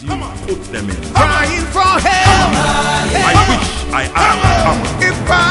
you put them in. Crying for help. I wish I am a hammer. If I